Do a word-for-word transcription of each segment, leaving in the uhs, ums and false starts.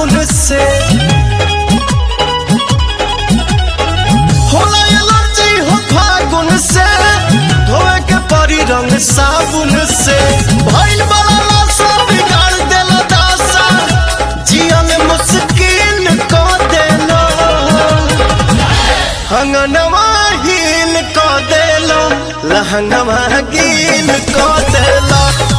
साबुन से होला एलर्जी हो फागुन से धोए के परी रंग साबुन से भइल वाला लाशा बिगाड़ देला दासा जियन मुश्किल क देला हंगनवा हील क देला लहंगवा गील क देला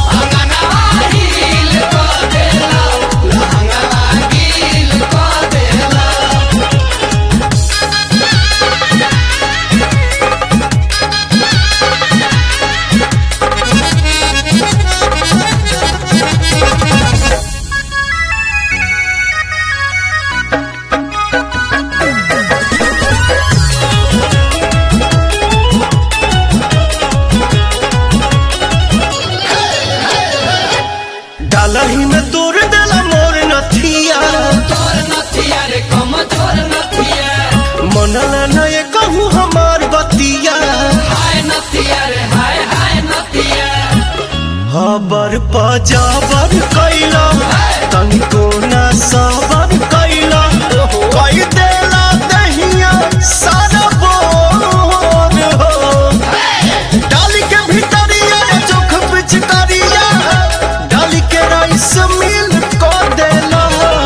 डालही में दूर देला मोर नथिया तोर नथिया रे कम तोर नथिया मनला नए कहूँ हमार बतिया हाय नथिया रे हाय हाय नथिया हबर पजाबर कैला तनिको न सबर कैला कई देला दहिया सारा बोर हो डाली के भीतरिया चोख पिचकारिया डाली के राइस मिल को देला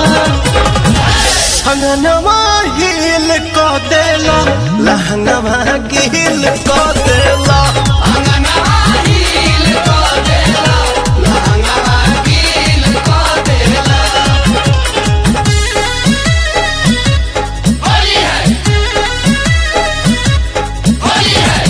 हंगनवा हिल को देला लहंगवा गिल को देला अंगनवा हील को देला लहंगवा गील को देला होली है होली है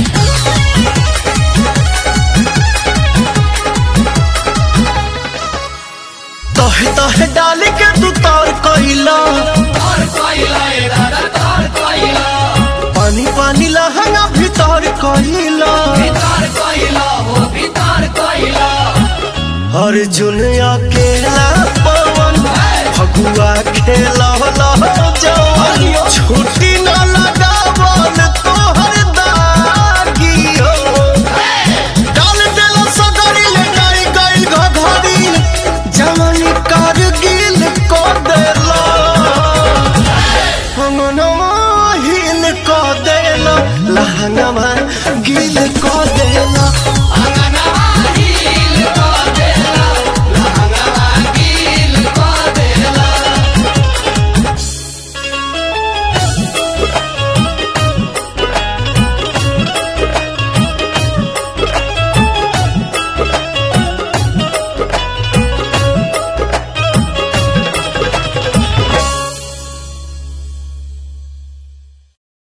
तोहे तोहे डाली के तू तौर कैला तोर कोइला ए दादा तोर कोइला पानी पानी लहंगा भीतर कैला भीतर कोइला हो भीतर कोइला अर्जुन अकेला पवन फगुआ खेला जवान छुट्टी ना